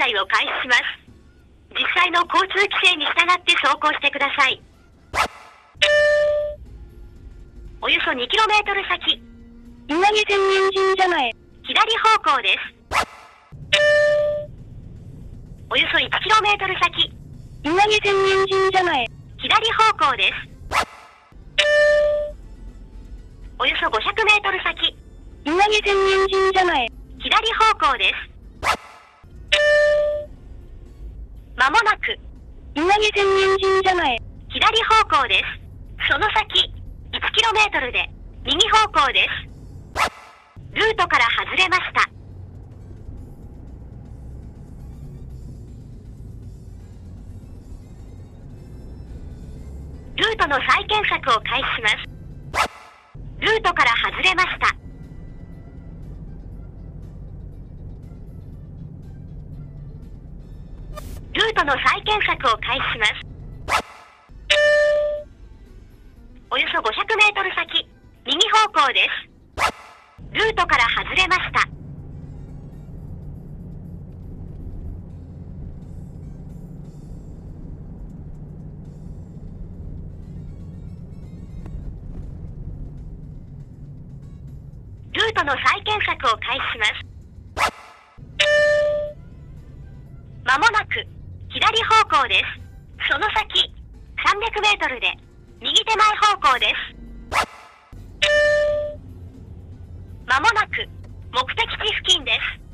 載を開始します。実際の交通規制に従って走行してください。およそ 2km 先、 稲毛千人神社前、 左方向です。およそ 1km 先、 稲毛千人神社前、 左方向です。およそ 500m 先、 稲毛千人神社前、 左方向です。まもなく、 稲毛千人神社前、 左方向です。その先、1km で、右方向です。ルートから外れました。ルートの再検索を開始します。ルートから外れました。ルートの再検索を開始します。およそ 500m 先、右方向です。ルートから外れました。ルートの再検索を開始します。まもなく、左方向です。その先、300m で、右手前方向です。まもなく、目的地付近です。